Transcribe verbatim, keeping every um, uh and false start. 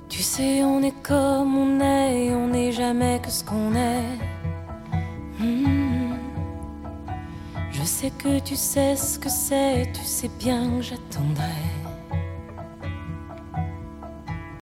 Tu sais, on est comme on est, on n'est jamais que ce qu'on est. Mmh. Je sais que tu sais ce que c'est, tu sais bien que j'attendrai.